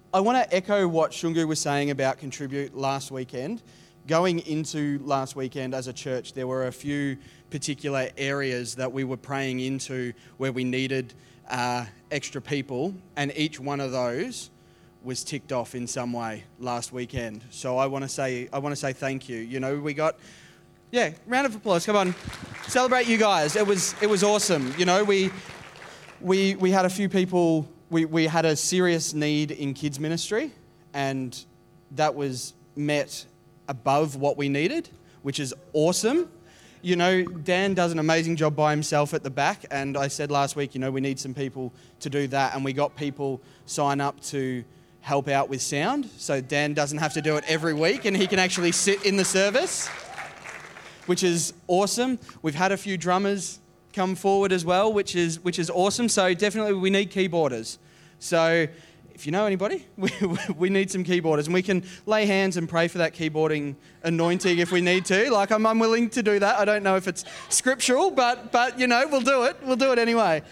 I want to echo what Shungu was saying about Contribute last weekend. Going into last weekend as a church, there were a few particular areas that we were praying into where we needed extra people, and each one of those was ticked off in some way last weekend. So I want to say thank you. You know, we got round of applause. Come on, celebrate you guys. It was awesome. You know, we had a few people. We had a serious need in kids ministry, and that was met above what we needed, which is awesome. You know, Dan does an amazing job by himself at the back, and I said last week, you know, we need some people to do that, and we got people sign up to help out with sound, so Dan doesn't have to do it every week, and he can actually sit in the service, which is awesome. We've had a few drummers come forward as well, which is awesome. So definitely we need keyboarders. So if you know anybody, we need some keyboarders, and we can lay hands and pray for that keyboarding anointing if we need to. Like I'm willing to do that. I don't know if it's scriptural, but you know, we'll do it. We'll do it anyway.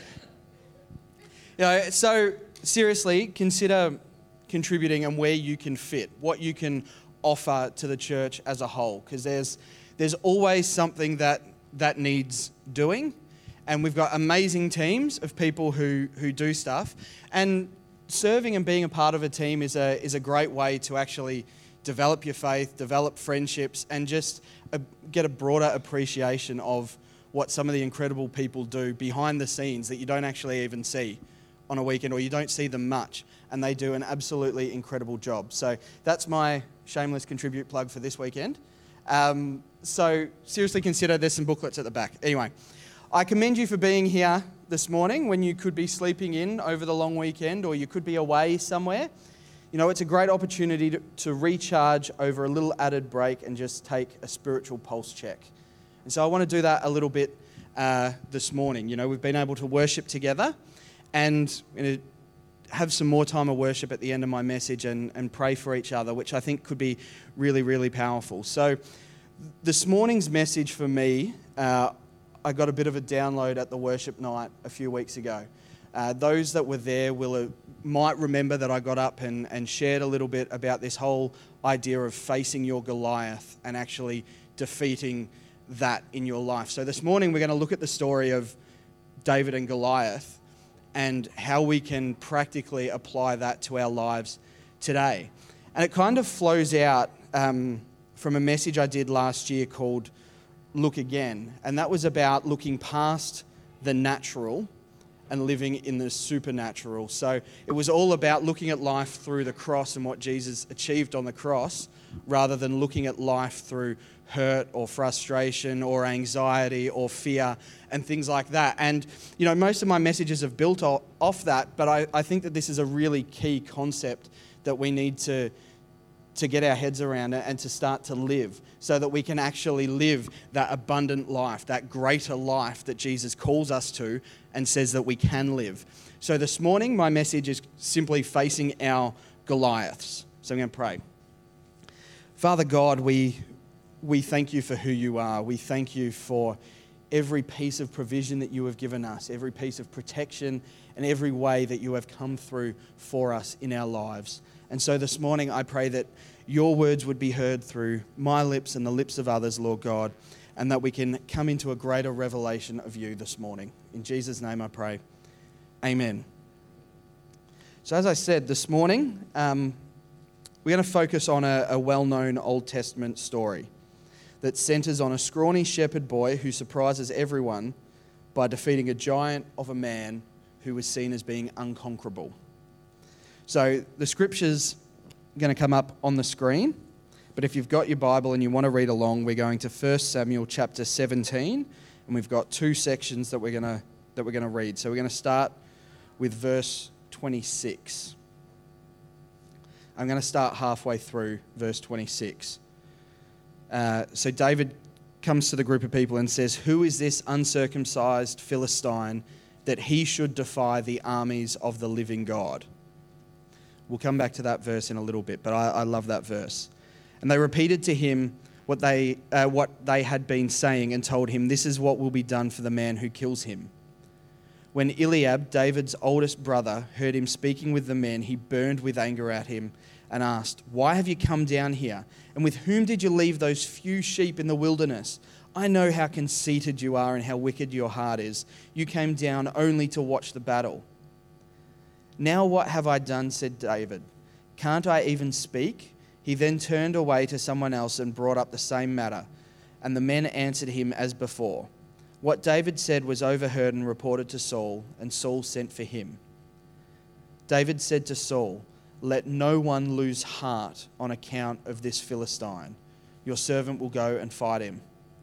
You know, so seriously, consider contributing and where you can fit, what you can offer to the church as a whole, because there's always something that needs doing, and we've got amazing teams of people who do stuff, and serving and being a part of a team is a great way to actually develop your faith, develop friendships, and just get a broader appreciation of what some of the incredible people do behind the scenes that you don't actually even see on a weekend, or you don't see them much, and they do an absolutely incredible job. So that's my shameless Contribute plug for this weekend. So seriously consider, there's some booklets at the back. Anyway, I commend you for being here this morning when you could be sleeping in over the long weekend, or you could be away somewhere. You know, it's a great opportunity to recharge over a little added break and just take a spiritual pulse check. And so I want to do that a little bit this morning. You know, we've been able to worship together, and have some more time of worship at the end of my message and pray for each other, which I think could be really, really powerful. So this morning's message for me, I got a bit of a download at the worship night a few weeks ago. Those that were there might remember that I got up and shared a little bit about this whole idea of facing your Goliath and actually defeating that in your life. So this morning we're going to look at the story of David and Goliath and how we can practically apply that to our lives today. And it kind of flows out from a message I did last year called Look Again. And that was about looking past the natural and living in the supernatural. So it was all about looking at life through the cross and what Jesus achieved on the cross, rather than looking at life through hurt or frustration or anxiety or fear and things like that. And, you know, most of my messages have built off that, but I think that this is a really key concept that we need to get our heads around and to start to live, so that we can actually live that abundant life, that greater life that Jesus calls us to and says that we can live. So this morning, my message is simply facing our Goliaths. So I'm going to pray. Father God, we thank you for who you are. We thank you for every piece of provision that you have given us, every piece of protection, and every way that you have come through for us in our lives. And so this morning, I pray that your words would be heard through my lips and the lips of others, Lord God, and that we can come into a greater revelation of you this morning. In Jesus' name I pray. Amen. So as I said, this morning, we're going to focus on a well-known Old Testament story that centers on a scrawny shepherd boy who surprises everyone by defeating a giant of a man who was seen as being unconquerable. So the scripture's going to come up on the screen, but if you've got your Bible and you want to read along, we're going to 1 Samuel chapter 17, and we've got two sections that we're going to read. So we're going to start with verse 26. I'm going to start halfway through verse 26. So David comes to the group of people and says, "Who is this uncircumcised Philistine that he should defy the armies of the living God?" We'll come back to that verse in a little bit, but I love that verse. And they repeated to him what they had been saying and told him, "This is what will be done for the man who kills him." When Eliab, David's oldest brother, heard him speaking with the men, he burned with anger at him and asked, "Why have you come down here? And with whom did you leave those few sheep in the wilderness? I know how conceited you are and how wicked your heart is. You came down only to watch the battle." "Now what have I done?" said David. "Can't I even speak?" He then turned away to someone else and brought up the same matter, and the men answered him as before. What David said was overheard and reported to Saul, and Saul sent for him. David said to Saul, "Let no one lose heart on account of this Philistine. Your servant will go and fight him."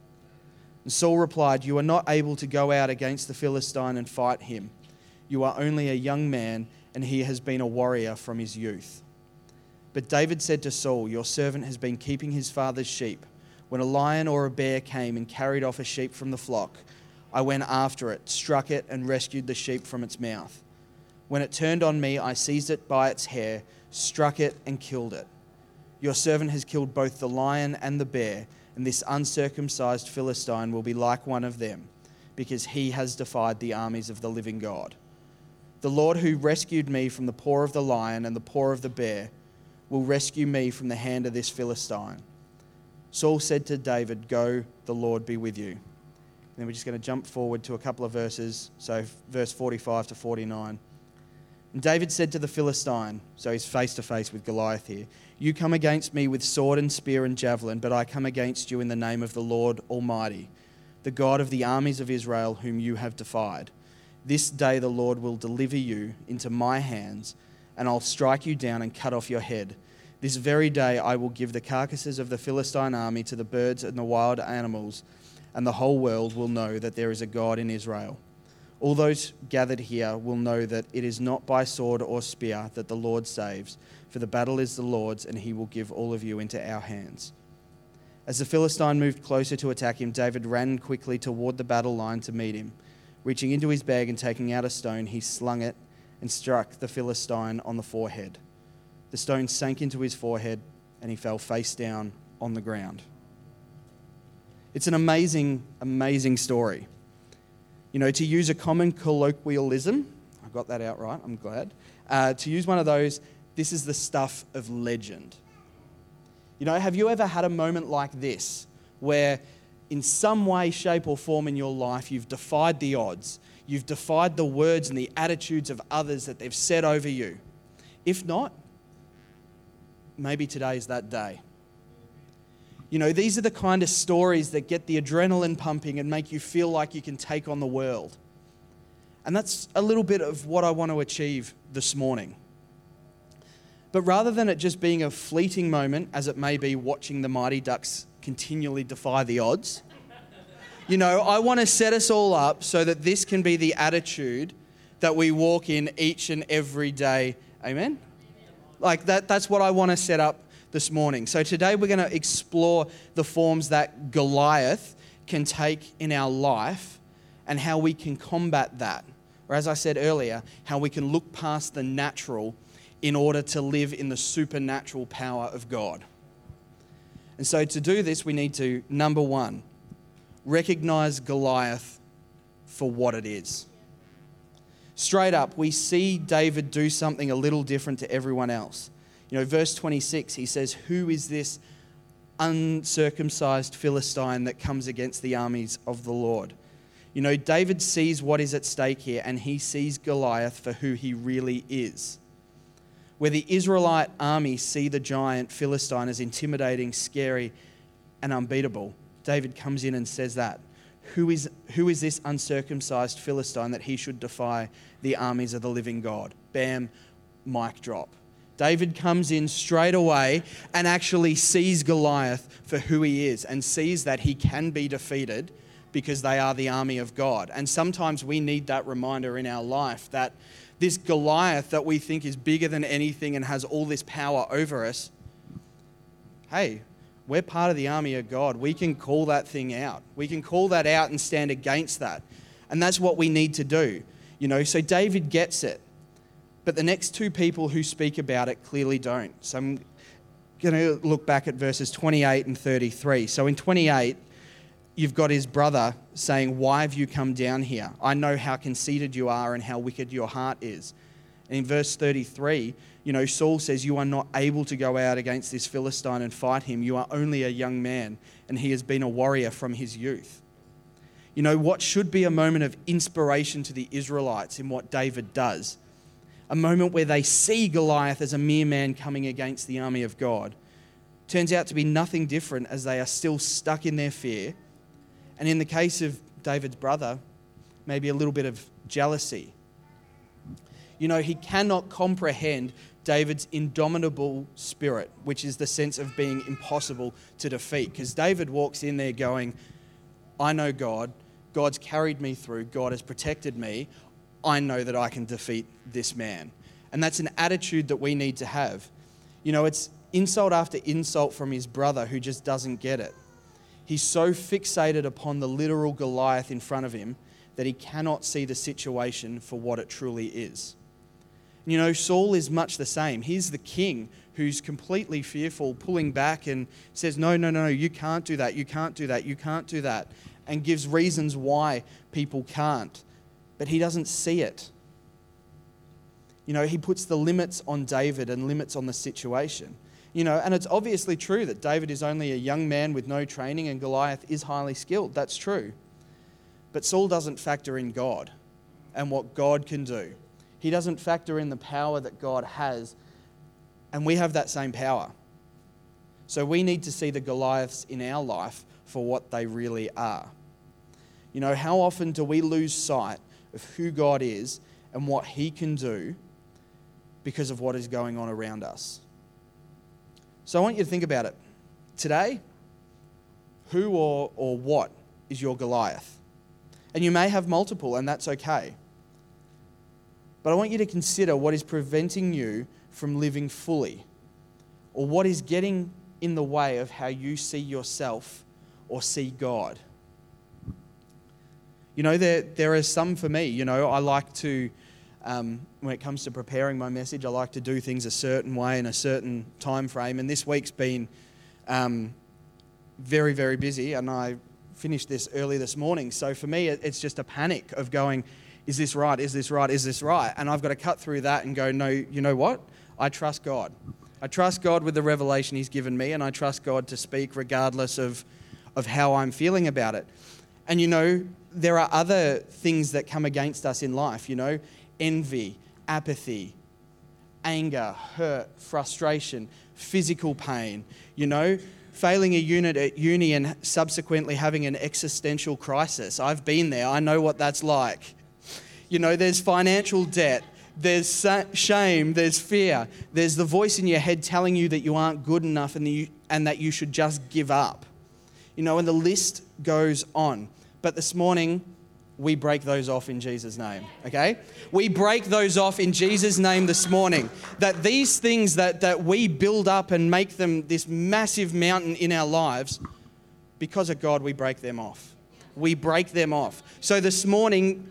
And Saul replied, "You are not able to go out against the Philistine and fight him. You are only a young man, and he has been a warrior from his youth." But David said to Saul, "Your servant has been keeping his father's sheep. When a lion or a bear came and carried off a sheep from the flock, I went after it, struck it, and rescued the sheep from its mouth. When it turned on me, I seized it by its hair, struck it, and killed it. Your servant has killed both the lion and the bear, and this uncircumcised Philistine will be like one of them, because he has defied the armies of the living God. The Lord who rescued me from the paw of the lion and the paw of the bear will rescue me from the hand of this Philistine." Saul said to David, "Go, the Lord be with you." And then we're just going to jump forward to a couple of verses, so verse 45 to 49. And David said to the Philistine, so he's face to face with Goliath here, "You come against me with sword and spear and javelin, but I come against you in the name of the Lord Almighty, the God of the armies of Israel, whom you have defied. This day the Lord will deliver you into my hands, and I'll strike you down and cut off your head. This very day I will give the carcasses of the Philistine army to the birds and the wild animals, and the whole world will know that there is a God in Israel. All those gathered here will know that it is not by sword or spear that the Lord saves, for the battle is the Lord's, and he will give all of you into our hands." As the Philistine moved closer to attack him, David ran quickly toward the battle line to meet him. Reaching into his bag and taking out a stone, he slung it and struck the Philistine on the forehead. The stone sank into his forehead, and he fell face down on the ground. It's an amazing, amazing story. You know, to use a common colloquialism, I got that out right, I'm glad. To use one of those, this is the stuff of legend. You know, have you ever had a moment like this, where in some way, shape or form in your life, you've defied the odds, you've defied the words and the attitudes of others that they've said over you? If not, maybe today's that day. You know, these are the kind of stories that get the adrenaline pumping and make you feel like you can take on the world. And that's a little bit of what I want to achieve this morning. But rather than it just being a fleeting moment, as it may be watching the Mighty Ducks continually defy the odds, you know, I want to set us all up so that this can be the attitude that we walk in each and every day. Amen? Like that's what I want to set up this morning. So today we're going to explore the forms that Goliath can take in our life and how we can combat that. Or as I said earlier, how we can look past the natural in order to live in the supernatural power of God. And so to do this, we need to, number one, recognize Goliath for what it is. Straight up, we see David do something a little different to everyone else. You know, verse 26, he says, "Who is this uncircumcised Philistine that comes against the armies of the Lord?" You know, David sees what is at stake here, and he sees Goliath for who he really is. Where the Israelite army see the giant Philistine as intimidating, scary, and unbeatable, David comes in and says that. Who is this uncircumcised Philistine that he should defy the armies of the living God? Bam, mic drop. David comes in straight away and actually sees Goliath for who he is and sees that he can be defeated because they are the army of God. And sometimes we need that reminder in our life that this Goliath that we think is bigger than anything and has all this power over us, hey, we're part of the army of God. We can call that thing out. We can call that out and stand against that. And that's what we need to do. You know, so David gets it. But the next two people who speak about it clearly don't. So I'm going to look back at verses 28 and 33. So in 28, you've got his brother saying, "Why have you come down here? I know how conceited you are and how wicked your heart is." And in verse 33, Saul says, "You are not able to go out against this Philistine and fight him. You are only a young man, and he has been a warrior from his youth." What should be a moment of inspiration to the Israelites in what David does, a moment where they see Goliath as a mere man coming against the army of God, turns out to be nothing different as they are still stuck in their fear. And in the case of David's brother, maybe a little bit of jealousy. He cannot comprehend David's indomitable spirit, which is the sense of being impossible to defeat. Because David walks in there going, "I know God. God's carried me through. God has protected me. I know that I can defeat this man." And that's an attitude that we need to have. It's insult after insult from his brother who just doesn't get it. He's so fixated upon the literal Goliath in front of him that he cannot see the situation for what it truly is. Saul is much the same. He's the king who's completely fearful, pulling back and says, no, you can't do that, you can't do that, you can't do that, and gives reasons why people can't. But he doesn't see it. He puts the limits on David and limits on the situation. And it's obviously true that David is only a young man with no training and Goliath is highly skilled. That's true. But Saul doesn't factor in God and what God can do. He doesn't factor in the power that God has, and we have that same power. So we need to see the Goliaths in our life for what they really are. How often do we lose sight of who God is and what he can do because of what is going on around us? So I want you to think about it. Today, who or what is your Goliath? And you may have multiple, and that's okay. But I want you to consider what is preventing you from living fully, or what is getting in the way of how you see yourself or see God. There are some for me. I like to, when it comes to preparing my message, I like to do things a certain way in a certain time frame. And this week's been very, very busy, and I finished this early this morning. So for me, it's just a panic of going, is this right? Is this right? Is this right? And I've got to cut through that and go, no, you know what? I trust God. I trust God with the revelation he's given me, and I trust God to speak regardless of how I'm feeling about it. And there are other things that come against us in life, envy, apathy, anger, hurt, frustration, physical pain, failing a unit at uni and subsequently having an existential crisis. I've been there. I know what that's like. There's financial debt, there's shame, there's fear, there's the voice in your head telling you that you aren't good enough and that you should just give up. And the list goes on. But this morning, we break those off in Jesus' name, okay? We break those off in Jesus' name this morning. That these things that we build up and make them this massive mountain in our lives, because of God, we break them off. We break them off. So this morning,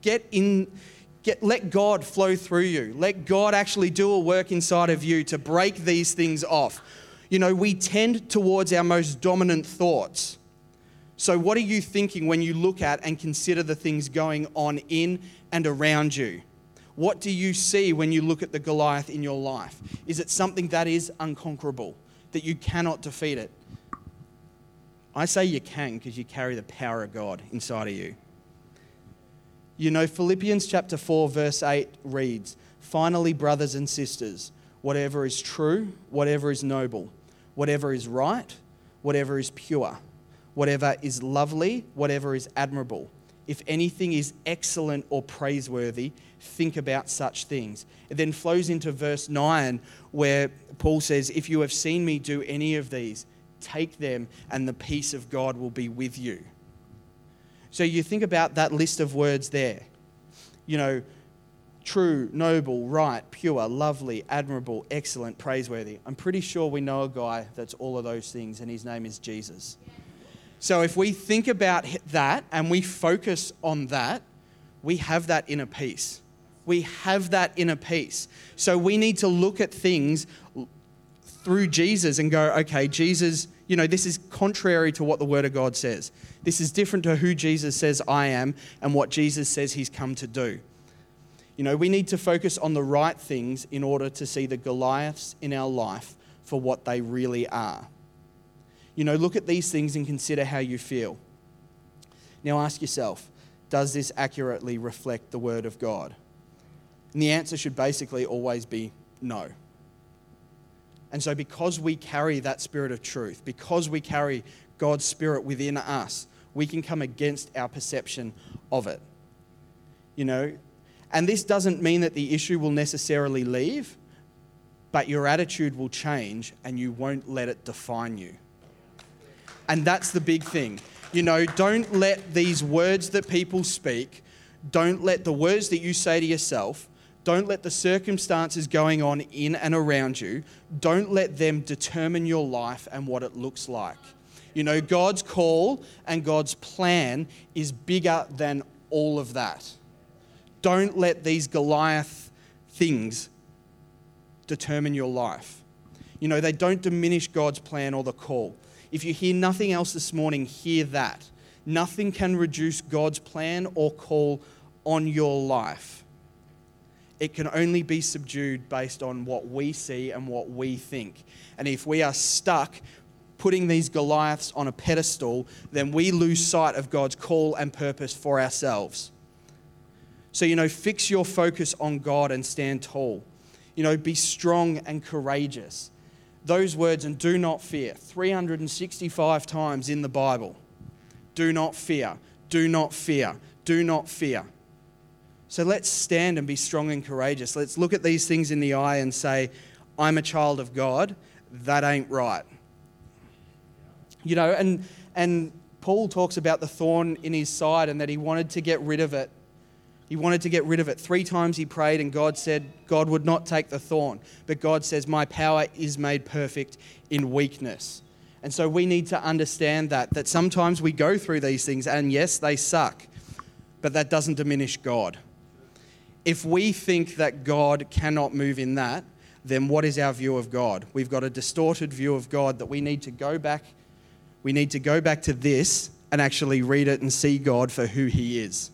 let God flow through you. Let God actually do a work inside of you to break these things off. We tend towards our most dominant thoughts. So what are you thinking when you look at and consider the things going on in and around you? What do you see when you look at the Goliath in your life? Is it something that is unconquerable, that you cannot defeat it? I say you can because you carry the power of God inside of you. Philippians chapter 4, verse 8 reads, "Finally, brothers and sisters, whatever is true, whatever is noble, whatever is right, whatever is pure, whatever is lovely, whatever is admirable, if anything is excellent or praiseworthy, think about such things." It then flows into verse 9 where Paul says, "If you have seen me do any of these, take them and the peace of God will be with you." So you think about that list of words there. True, noble, right, pure, lovely, admirable, excellent, praiseworthy. I'm pretty sure we know a guy that's all of those things, and his name is Jesus. So if we think about that and we focus on that, we have that inner peace. We have that inner peace. So we need to look at things through Jesus and go, okay, Jesus, this is contrary to what the Word of God says. This is different to who Jesus says I am and what Jesus says he's come to do. We need to focus on the right things in order to see the Goliaths in our life for what they really are. Look at these things and consider how you feel. Now ask yourself, does this accurately reflect the Word of God? And the answer should basically always be no. And so because we carry that Spirit of truth, because we carry God's Spirit within us, we can come against our perception of it. And this doesn't mean that the issue will necessarily leave, but your attitude will change and you won't let it define you. And that's the big thing. Don't let these words that people speak, don't let the words that you say to yourself, don't let the circumstances going on in and around you, don't let them determine your life and what it looks like. God's call and God's plan is bigger than all of that. Don't let these Goliath things determine your life. They don't diminish God's plan or the call. If you hear nothing else this morning, hear that. Nothing can reduce God's plan or call on your life. It can only be subdued based on what we see and what we think. And if we are stuck putting these Goliaths on a pedestal, then we lose sight of God's call and purpose for ourselves. So, fix your focus on God and stand tall. Be strong and courageous. Those words, and do not fear, 365 times in the Bible. Do not fear, do not fear, do not fear. So let's stand and be strong and courageous. Let's look at these things in the eye and say, I'm a child of God. That ain't right. And Paul talks about the thorn in his side and that he wanted to get rid of it. He wanted to get rid of it. 3 times he prayed and God said God would not take the thorn. But God says, my power is made perfect in weakness. And so we need to understand that sometimes we go through these things and yes, they suck, but that doesn't diminish God. If we think that God cannot move in that, then what is our view of God? We've got a distorted view of God that we need to go back. We need to go back to this and actually read it and see God for who he is.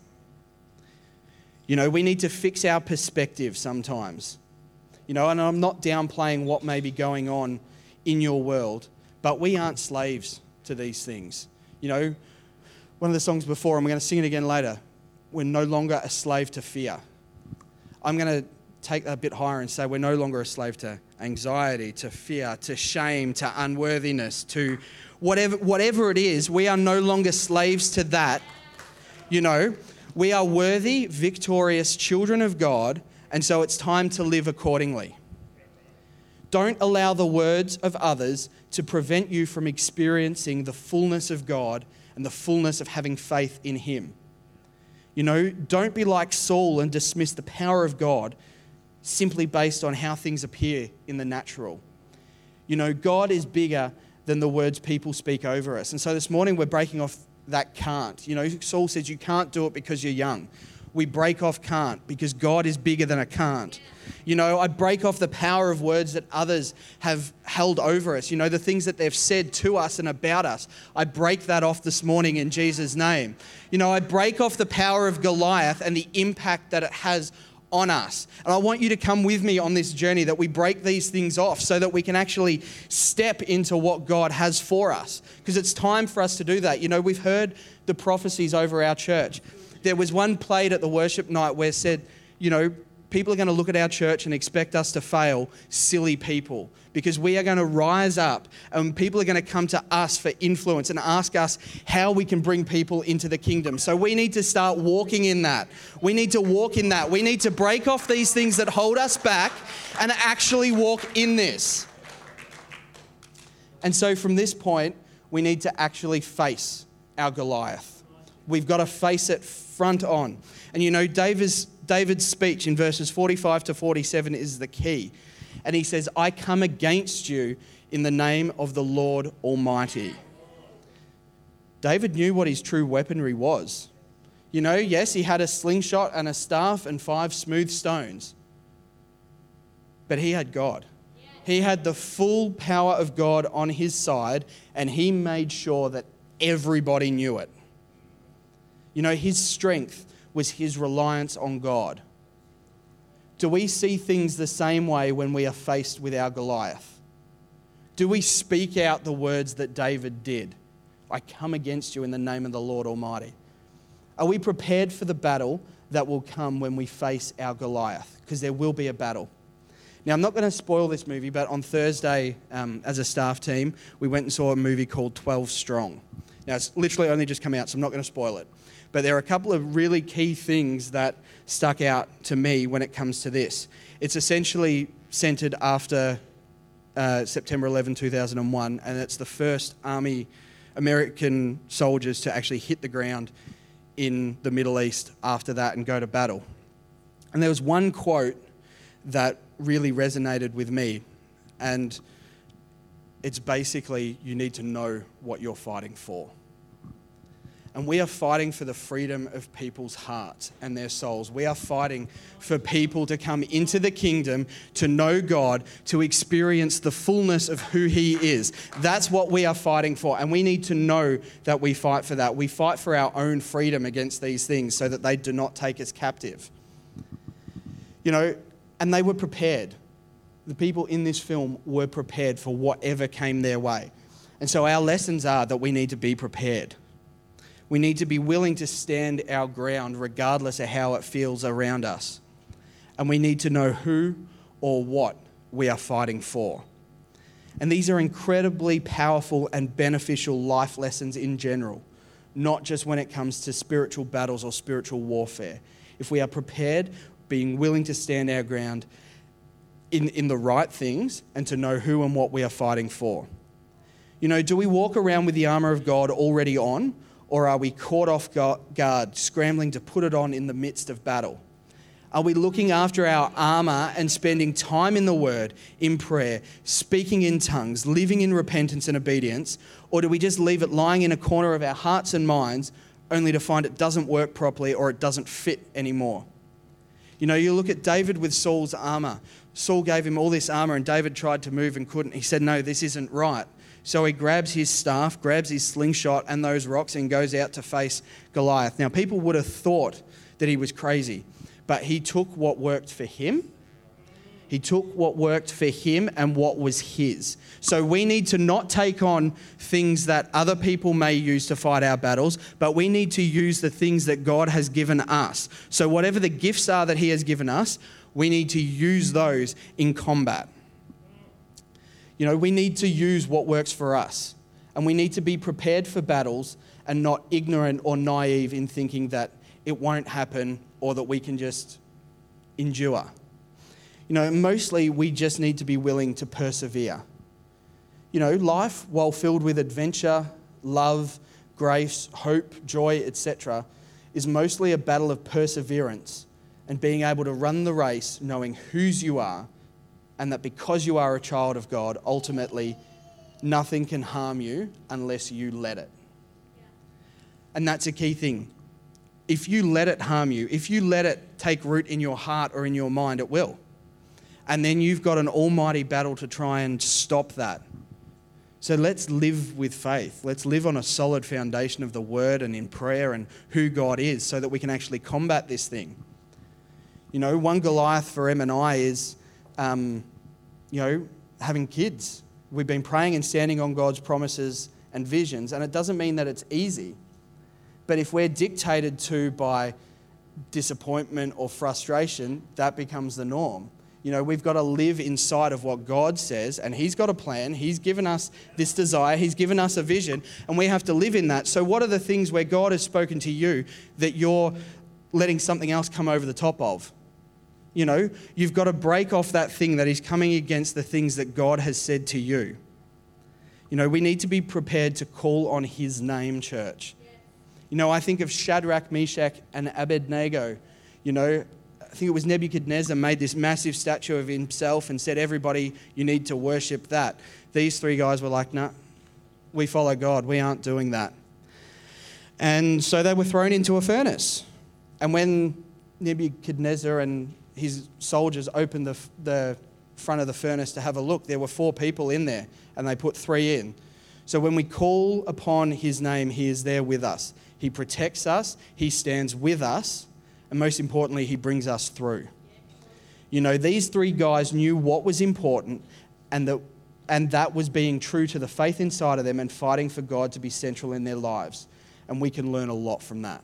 We need to fix our perspective sometimes. And I'm not downplaying what may be going on in your world, but we aren't slaves to these things. One of the songs before, and we're going to sing it again later, we're no longer a slave to fear. I'm going to take that a bit higher and say we're no longer a slave to anxiety, to fear, to shame, to unworthiness, to whatever it is. We are no longer slaves to that. We are worthy, victorious children of God, and so it's time to live accordingly. Don't allow the words of others to prevent you from experiencing the fullness of God and the fullness of having faith in him. Don't be like Saul and dismiss the power of God simply based on how things appear in the natural. God is bigger than the words people speak over us. And so this morning we're breaking off that can't. Saul says you can't do it because you're young. We break off can't because God is bigger than a can't. I break off the power of words that others have held over us. The things that they've said to us and about us. I break that off this morning in Jesus' name. I break off the power of Goliath and the impact that it has on us. And I want you to come with me on this journey that we break these things off so that we can actually step into what God has for us. Because it's time for us to do that. We've heard the prophecies over our church. There was one played at the worship night where it said, people are going to look at our church and expect us to fail, silly people, because we are going to rise up and people are going to come to us for influence and ask us how we can bring people into the kingdom. So we need to start walking in that. We need to walk in that. We need to break off these things that hold us back and actually walk in this. And so from this point, we need to actually face our Goliath. We've got to face it front on. And David's speech in verses 45 to 47 is the key. And he says, I come against you in the name of the Lord Almighty. David knew what his true weaponry was. Yes, he had a slingshot and a staff and 5 smooth stones. But he had God. He had the full power of God on his side, and he made sure that everybody knew it. You know, his strength was his reliance on God. Do we see things the same way when we are faced with our Goliath? Do we speak out the words that David did? I come against you in the name of the Lord Almighty. Are we prepared for the battle that will come when we face our Goliath? Because there will be a battle. Now, I'm not going to spoil this movie, but on Thursday, as a staff team, we went and saw a movie called 12 Strong. Now, it's literally only just come out, so I'm not going to spoil it. But there are a couple of really key things that stuck out to me when it comes to this. It's essentially centered after September 11, 2001, and it's the first American soldiers to actually hit the ground in the Middle East after that and go to battle. And there was one quote that really resonated with me, and it's basically, you need to know what you're fighting for. And we are fighting for the freedom of people's hearts and their souls. We are fighting for people to come into the kingdom, to know God, to experience the fullness of who He is. That's what we are fighting for. And we need to know that we fight for that. We fight for our own freedom against these things so that they do not take us captive. You know, and they were prepared. The people in this film were prepared for whatever came their way. And so our lessons are that we need to be prepared. We need to be willing to stand our ground regardless of how it feels around us. And we need to know who or what we are fighting for. And these are incredibly powerful and beneficial life lessons in general, not just when it comes to spiritual battles or spiritual warfare. If we are prepared, being willing to stand our ground in the right things and to know who and what we are fighting for. You know, do we walk around with the armour of God already on? Or are we caught off guard, scrambling to put it on in the midst of battle? Are we looking after our armour and spending time in the Word, in prayer, speaking in tongues, living in repentance and obedience? Or do we just leave it lying in a corner of our hearts and minds only to find it doesn't work properly or it doesn't fit anymore? You know, you look at David with Saul's armour. Saul gave him all this armour and David tried to move and couldn't. He said, no, this isn't right. So he grabs his staff, grabs his slingshot and those rocks and goes out to face Goliath. Now, people would have thought that he was crazy, but he took what worked for him. He took what worked for him and what was his. So we need to not take on things that other people may use to fight our battles, but we need to use the things that God has given us. So whatever the gifts are that He has given us, we need to use those in combat. You know, we need to use what works for us. And we need to be prepared for battles and not ignorant or naive in thinking that it won't happen or that we can just endure. You know, mostly we just need to be willing to persevere. You know, life, while filled with adventure, love, grace, hope, joy, etc., is mostly a battle of perseverance and being able to run the race knowing whose you are, and that because you are a child of God, ultimately, nothing can harm you unless you let it. And that's a key thing. If you let it harm you, if you let it take root in your heart or in your mind, it will. And then you've got an almighty battle to try and stop that. So let's live with faith. Let's live on a solid foundation of the Word and in prayer and who God is so that we can actually combat this thing. You know, one Goliath for Em and I is having kids. We've been praying and standing on God's promises and visions, and it doesn't mean that it's easy. But if we're dictated to by disappointment or frustration, that becomes the norm. You know, we've got to live inside of what God says, and He's got a plan. He's given us this desire. He's given us a vision, and we have to live in that. So what are the things where God has spoken to you that you're letting something else come over the top of? You know, you've got to break off that thing that is coming against the things that God has said to you. You know, we need to be prepared to call on His name, church. You know, I think of Shadrach, Meshach, and Abednego. You know, I think it was Nebuchadnezzar made this massive statue of himself and said, everybody, you need to worship that. These three guys were like, nah, we follow God. We aren't doing that. And so they were thrown into a furnace. And when Nebuchadnezzar and his soldiers opened the front of the furnace to have a look. There were 4 people in there, and they put 3 in. So when we call upon his name, he is there with us. He protects us, he stands with us, and most importantly, he brings us through. You know, these 3 guys knew what was important, and that was being true to the faith inside of them and fighting for God to be central in their lives. And we can learn a lot from that.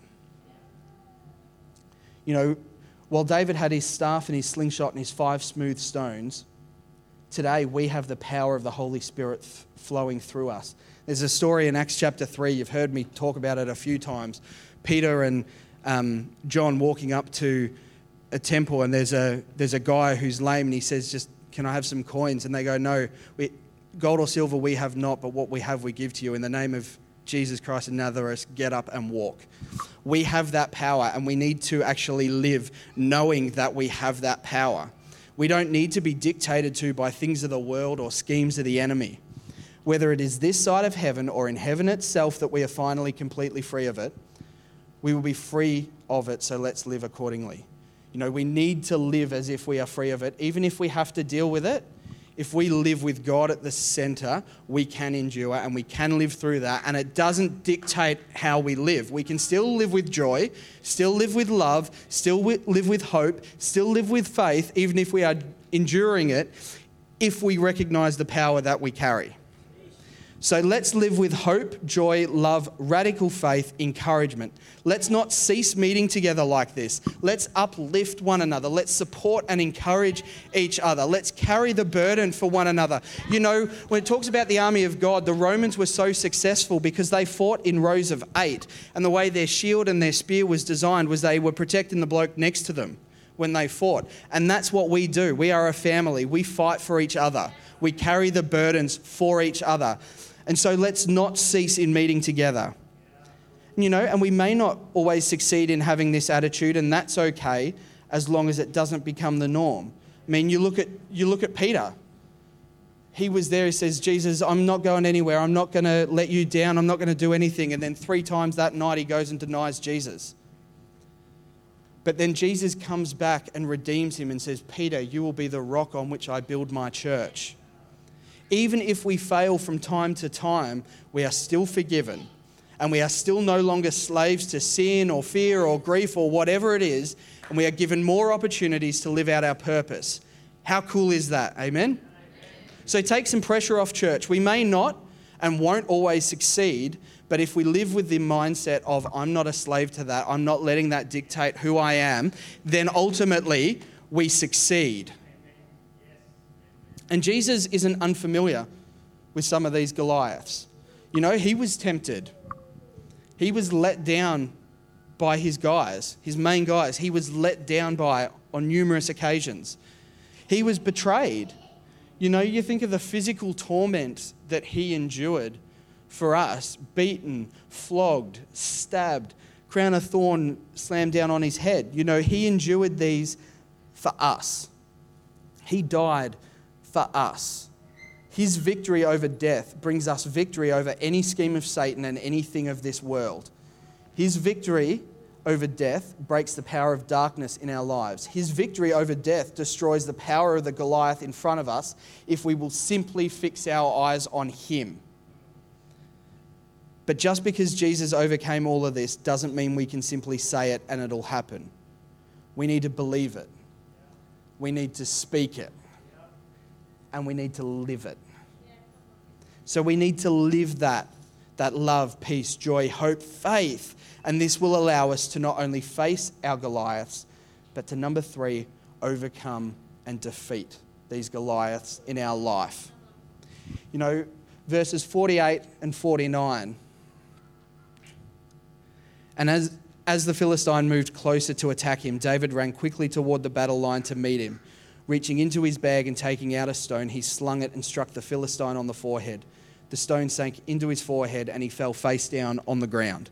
You know, while David had his staff and his slingshot and his 5 smooth stones, today we have the power of the Holy Spirit flowing through us. There's a story in Acts chapter 3, you've heard me talk about it a few times. Peter and John walking up to a temple, and there's a guy who's lame, and he says, just, can I have some coins? And they go, no, gold or silver we have not, but what we have we give to you. In the name of Jesus Christ of Nazareth, get up and walk. We have that power, and we need to actually live knowing that we have that power. We don't need to be dictated to by things of the world or schemes of the enemy. Whether it is this side of heaven or in heaven itself that we are finally completely free of it, we will be free of it, so let's live accordingly. You know, we need to live as if we are free of it, even if we have to deal with it. If we live with God at the center, we can endure and we can live through that. And it doesn't dictate how we live. We can still live with joy, still live with love, still live with hope, still live with faith, even if we are enduring it, if we recognize the power that we carry. So let's live with hope, joy, love, radical faith, encouragement. Let's not cease meeting together like this. Let's uplift one another. Let's support and encourage each other. Let's carry the burden for one another. You know, when it talks about the army of God, the Romans were so successful because they fought in rows of 8. And the way their shield and their spear was designed was they were protecting the bloke next to them when they fought. And that's what we do. We are a family. We fight for each other. We carry the burdens for each other. And so let's not cease in meeting together. You know, and we may not always succeed in having this attitude, and that's okay as long as it doesn't become the norm. I mean, you look at Peter. He was there, he says, Jesus, I'm not going anywhere. I'm not going to let you down. I'm not going to do anything. And then 3 times that night he goes and denies Jesus. But then Jesus comes back and redeems him and says, Peter, you will be the rock on which I build my church. Even if we fail from time to time, we are still forgiven. And we are still no longer slaves to sin or fear or grief or whatever it is. And we are given more opportunities to live out our purpose. How cool is that? Amen? So take some pressure off church. We may not and won't always succeed, but if we live with the mindset of I'm not a slave to that, I'm not letting that dictate who I am, then ultimately we succeed. And Jesus isn't unfamiliar with some of these Goliaths. You know, he was tempted. He was let down by his guys, his main guys. He was let down by on numerous occasions. He was betrayed. You know, you think of the physical torment that he endured for us, beaten, flogged, stabbed, crown of thorn slammed down on his head. You know, he endured these for us. He died for us. His victory over death brings us victory over any scheme of Satan and anything of this world. His victory over death breaks the power of darkness in our lives. His victory over death destroys the power of the Goliath in front of us if we will simply fix our eyes on him. But just because Jesus overcame all of this doesn't mean we can simply say it and it'll happen. We need to believe it. We need to speak it. And we need to live it. So we need to live that love, peace, joy, hope, faith. And this will allow us to not only face our Goliaths, but to, number 3, overcome and defeat these Goliaths in our life. You know, verses 48 and 49. And as the Philistine moved closer to attack him, David ran quickly toward the battle line to meet him. Reaching into his bag and taking out a stone, he slung it and struck the Philistine on the forehead. The stone sank into his forehead and he fell face down on the ground.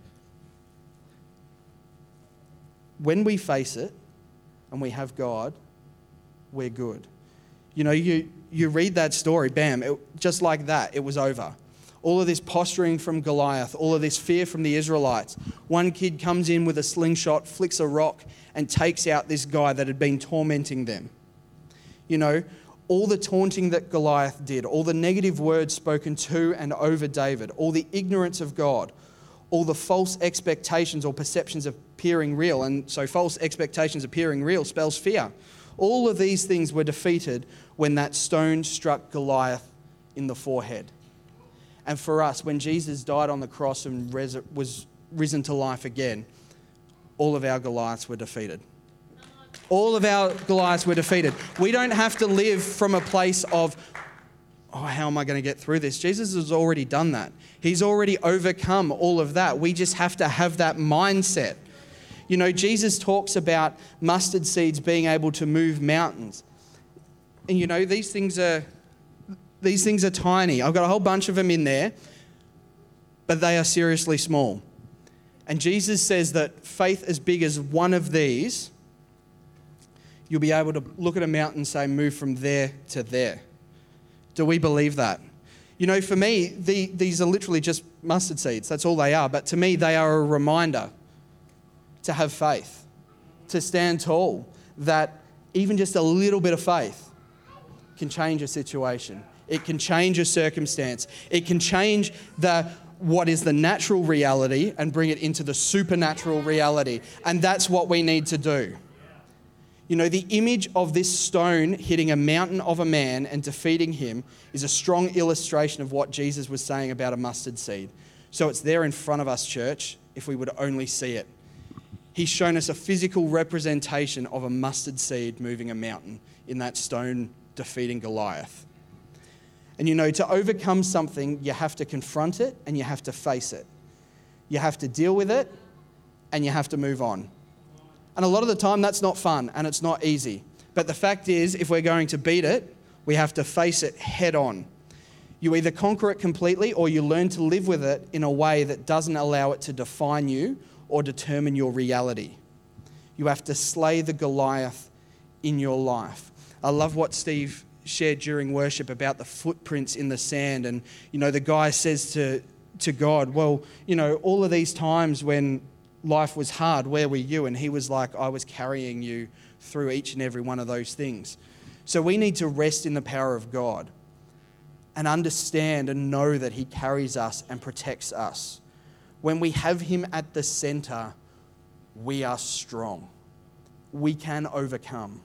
When we face it and we have God, we're good. You know, you read that story, bam, just like that, it was over. All of this posturing from Goliath, all of this fear from the Israelites. One kid comes in with a slingshot, flicks a rock, and takes out this guy that had been tormenting them. You know, all the taunting that Goliath did, all the negative words spoken to and over David, all the ignorance of God, all the false expectations or perceptions appearing real. And so false expectations appearing real spells fear. All of these things were defeated when that stone struck Goliath in the forehead. And for us, when Jesus died on the cross and was risen to life again, all of our Goliaths were defeated. All of our Goliaths were defeated. We don't have to live from a place of, how am I going to get through this? Jesus has already done that. He's already overcome all of that. We just have to have that mindset. You know, Jesus talks about mustard seeds being able to move mountains. And you know, these things are tiny. I've got a whole bunch of them in there, but they are seriously small. And Jesus says that faith as big as one of these, you'll be able to look at a mountain and say, move from there to there. Do we believe that? You know, for me, these are literally just mustard seeds. That's all they are. But to me, they are a reminder to have faith, to stand tall, that even just a little bit of faith can change a situation. It can change a circumstance. It can change what is the natural reality and bring it into the supernatural reality. And that's what we need to do. You know, the image of this stone hitting a mountain of a man and defeating him is a strong illustration of what Jesus was saying about a mustard seed. So it's there in front of us, church, if we would only see it. He's shown us a physical representation of a mustard seed moving a mountain in that stone defeating Goliath. And you know, to overcome something, you have to confront it and you have to face it. You have to deal with it and you have to move on. And a lot of the time that's not fun and it's not easy. But the fact is, if we're going to beat it, we have to face it head on. You either conquer it completely or you learn to live with it in a way that doesn't allow it to define you or determine your reality. You have to slay the Goliath in your life. I love what Steve shared during worship about the footprints in the sand. And, you know, the guy says to God, well, you know, all of these times when life was hard, where were you? And he was like, I was carrying you through each and every one of those things. So we need to rest in the power of God and understand and know that he carries us and protects us. When we have him at the center, we are strong. We can overcome.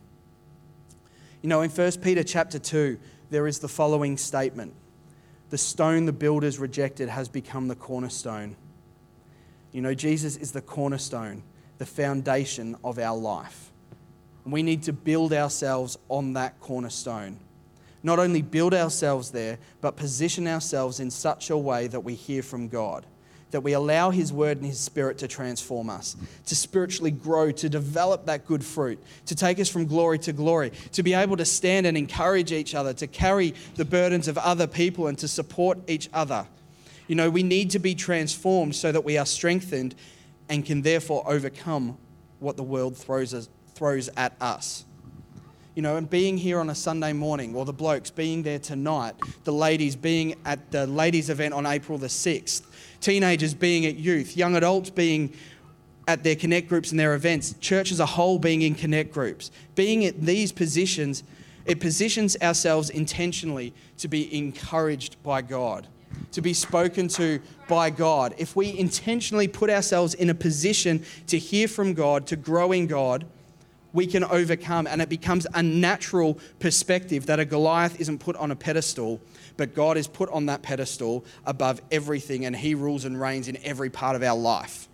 You know, in 1 Peter chapter 2, there is the following statement. The stone the builders rejected has become the cornerstone. You know, Jesus is the cornerstone, the foundation of our life. We need to build ourselves on that cornerstone. Not only build ourselves there, but position ourselves in such a way that we hear from God, that we allow his word and his spirit to transform us, to spiritually grow, to develop that good fruit, to take us from glory to glory, to be able to stand and encourage each other, to carry the burdens of other people and to support each other. You know, we need to be transformed so that we are strengthened and can therefore overcome what the world throws at us. You know, and being here on a Sunday morning, or the blokes being there tonight, the ladies being at the ladies event on April the 6th, teenagers being at youth, young adults being at their connect groups and their events, church as a whole being in connect groups, being at these positions, it positions ourselves intentionally to be encouraged by God, to be spoken to by God. If we intentionally put ourselves in a position to hear from God, to grow in God, we can overcome, and it becomes a natural perspective that a Goliath isn't put on a pedestal, but God is put on that pedestal above everything, and he rules and reigns in every part of our life.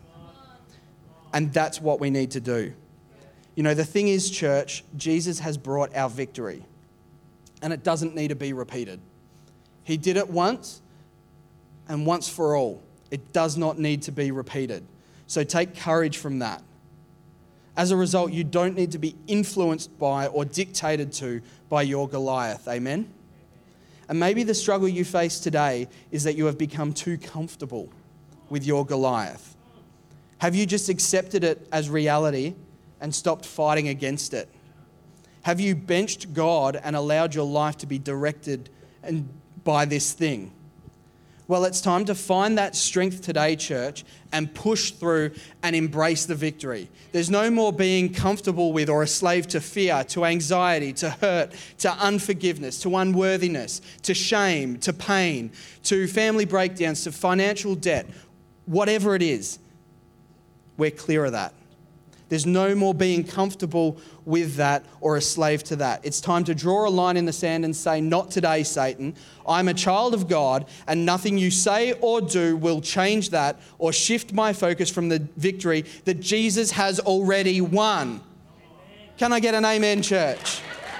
And that's what we need to do. You know, the thing is, church, Jesus has brought our victory, and it doesn't need to be repeated. He did it once and once for all. It does not need to be repeated. So take courage from that. As a result, you don't need to be influenced by or dictated to by your Goliath. Amen? And maybe the struggle you face today is that you have become too comfortable with your Goliath. Have you just accepted it as reality and stopped fighting against it? Have you benched God and allowed your life to be directed by this thing? Well, it's time to find that strength today, church, and push through and embrace the victory. There's no more being comfortable with or a slave to fear, to anxiety, to hurt, to unforgiveness, to unworthiness, to shame, to pain, to family breakdowns, to financial debt. Whatever it is, we're clear of that. There's no more being comfortable with that or a slave to that. It's time to draw a line in the sand and say, not today, Satan. I'm a child of God, and nothing you say or do will change that or shift my focus from the victory that Jesus has already won. Can I get an amen, church?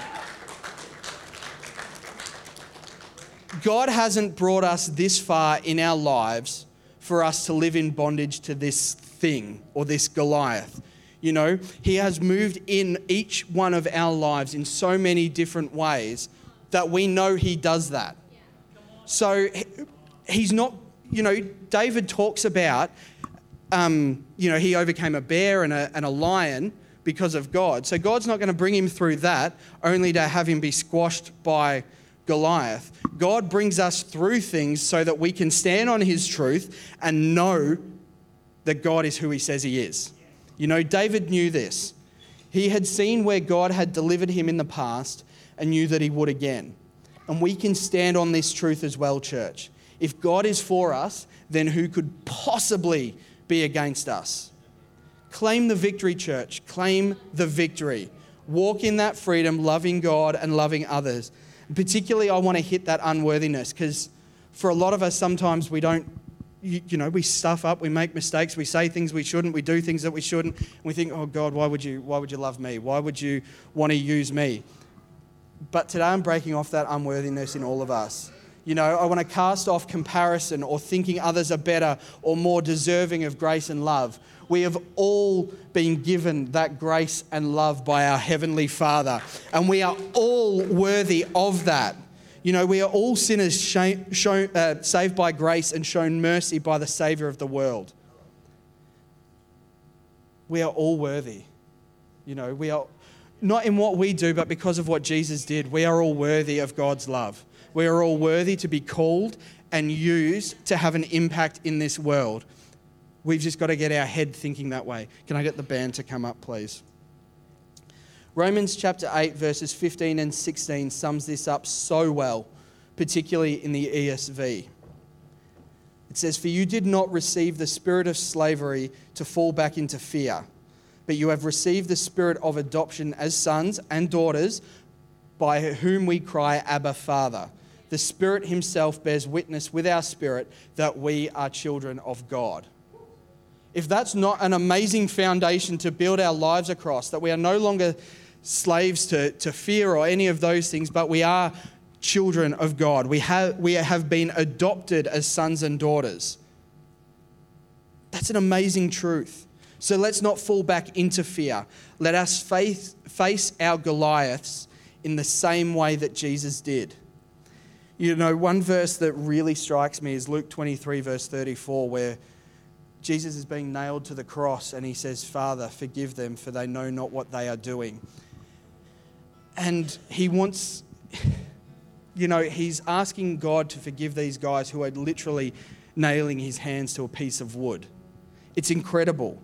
God hasn't brought us this far in our lives for us to live in bondage to this thing or this Goliath. You know, he has moved in each one of our lives in so many different ways that we know he does that. So he's not, David talks about, he overcame a bear and a lion because of God. So God's not going to bring him through that only to have him be squashed by Goliath. God brings us through things so that we can stand on his truth and know that God is who he says he is. David knew this. He had seen where God had delivered him in the past and knew that he would again. And we can stand on this truth as well, church. If God is for us, then who could possibly be against us? Claim the victory, church. Claim the victory. Walk in that freedom, loving God and loving others. Particularly, I want to hit that unworthiness, because for a lot of us, sometimes we don't, we stuff up, we make mistakes, we say things we shouldn't, we do things that we shouldn't. And we think, oh God, why would you love me? Why would you want to use me? But today I'm breaking off that unworthiness in all of us. I want to cast off comparison or thinking others are better or more deserving of grace and love. We have all been given that grace and love by our Heavenly Father, and we are all worthy of that. We are all sinners saved by grace and shown mercy by the Saviour of the world. We are all worthy. We are not in what we do, but because of what Jesus did. We are all worthy of God's love. We are all worthy to be called and used to have an impact in this world. We've just got to get our head thinking that way. Can I get the band to come up, please? Romans chapter 8, verses 15 and 16 sums this up so well, particularly in the ESV. It says, "For you did not receive the spirit of slavery to fall back into fear, but you have received the spirit of adoption as sons and daughters, by whom we cry, Abba, Father. The Spirit himself bears witness with our spirit that we are children of God." If that's not an amazing foundation to build our lives across, that we are no longer slaves to fear or any of those things, but we are children of God. We have been adopted as sons and daughters. That's an amazing truth. So let's not fall back into fear. Let us face our Goliaths in the same way that Jesus did. One verse that really strikes me is Luke 23, verse 34, where Jesus is being nailed to the cross and he says, "Father, forgive them, for they know not what they are doing." And he wants, he's asking God to forgive these guys who are literally nailing his hands to a piece of wood. It's incredible.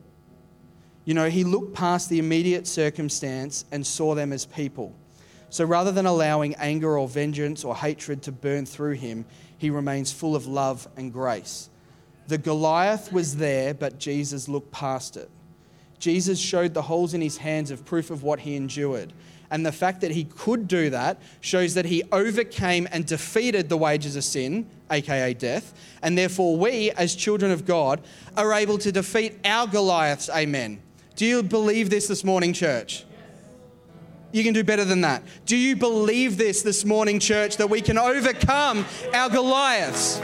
He looked past the immediate circumstance and saw them as people. So rather than allowing anger or vengeance or hatred to burn through him, he remains full of love and grace. The Goliath was there, but Jesus looked past it. Jesus showed the holes in his hands of proof of what he endured. And the fact that he could do that shows that he overcame and defeated the wages of sin, aka death. And therefore we, as children of God, are able to defeat our Goliaths. Amen. Do you believe this morning, church? You can do better than that. Do you believe this morning, church, that we can overcome our Goliaths?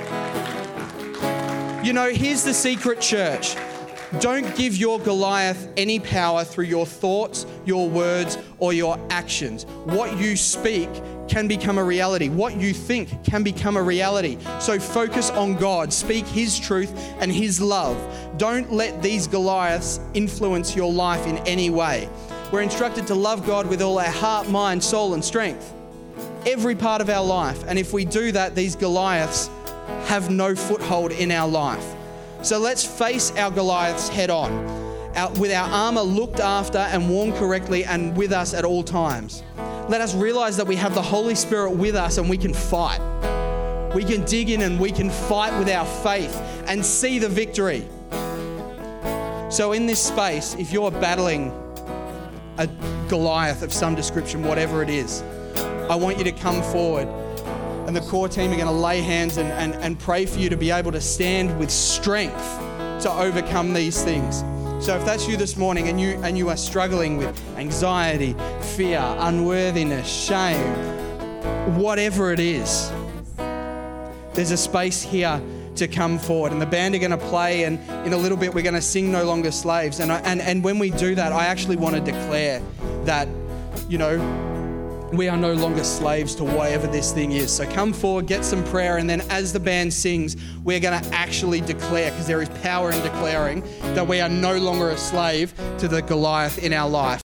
Here's the secret, church. Don't give your Goliath any power through your thoughts, your words, or your actions. What you speak can become a reality. What you think can become a reality. So focus on God. Speak his truth and his love. Don't let these Goliaths influence your life in any way. We're instructed to love God with all our heart, mind, soul, and strength. Every part of our life. And if we do that, these Goliaths have no foothold in our life. So let's face our Goliaths head on, with our armor looked after and worn correctly and with us at all times. Let us realize that we have the Holy Spirit with us and we can fight. We can dig in and we can fight with our faith and see the victory. So in this space, if you're battling a Goliath of some description, whatever it is, I want you to come forward, and the core team are going to lay hands and pray for you to be able to stand with strength to overcome these things. So if that's you this morning and you are struggling with anxiety, fear, unworthiness, shame, whatever it is, there's a space here to come forward, and the band are going to play, and in a little bit we're going to sing No Longer Slaves. And when we do that, I actually want to declare that, we are no longer slaves to whatever this thing is. So come forward, get some prayer, and then as the band sings, we're going to actually declare, because there is power in declaring, that we are no longer a slave to the Goliath in our life.